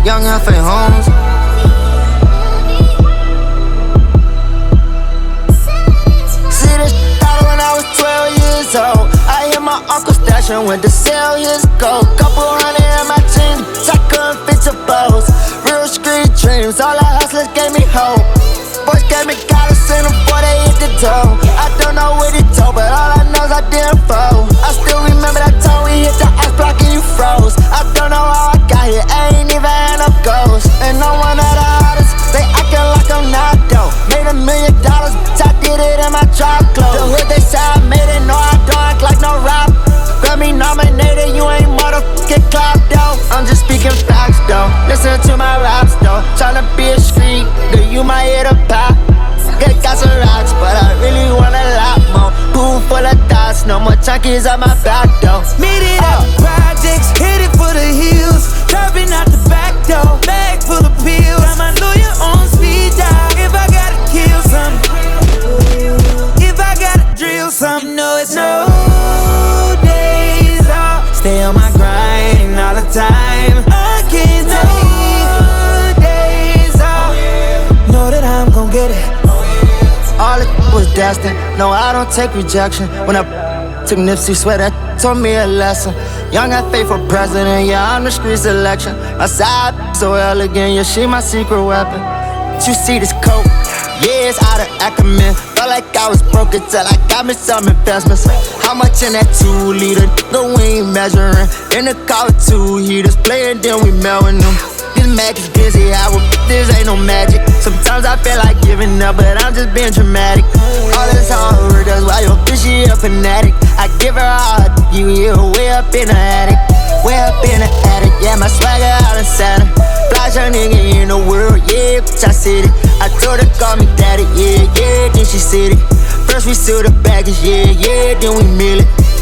Young F.A. Holmes. See this started when I was 12 years old. I hear my uncle stashing, went to sell his gold. Couple hundred in my jeans, I couldn't fit your bows. Real street dreams, all the hustlers gave me hope. Boys gave me guidance in them before they hit the dough. I don't know what he told, but all I know is I didn't fold. I still remember that time we hit the ice block and you froze. I don't know how I got here, I ain't even had no goals. And I'm one of the hottest, they acting like I'm not dope. Made $1 million, bitch, I did it in my drop clothes. The hood they say I made it, no I don't act like no rap. Grammy nominated, you ain't motherfucking clapped though. I'm just speaking facts though, listen to my raps though. Tryna be a street, girl, you might hit a pop. Got some rocks, but I really want a lot more. Pool full of dots, no more chunkies on my back though. Meet it at the projects, hit it for the hills. Dropping out the back door, bag full of pills. Got my lawyer on speed dial. If I gotta kill something, if I gotta drill something, you know it's no days off. Stay on my grind all the time. I can't take days off. Know that I'm gon' get it. All it was destined, no I don't take rejection. When I took Nipsey, swear that taught me a lesson. Young F.A. for president, yeah I'm the street selection. My side so elegant, yeah she my secret weapon. You see this coat, yeah it's out of Ackerman. Felt like I was broke until I got me some investments. How much in that 2 liter, no we ain't measuring. In the car with 2 heaters, playing then we melting them. This Mac is busy hour, this ain't no magic. Sometimes I feel like giving up, but I'm just being dramatic. All this hard work, that's why your bitch she a fanatic. I give her all her you hear her way up in the attic. Way up in the attic, yeah, my swagger out in Saturn. Flash a nigga in the world, yeah, bitch, I said it. I told her call me daddy, yeah, yeah, then she said it. First we seal the baggage, yeah, yeah, then we mill it.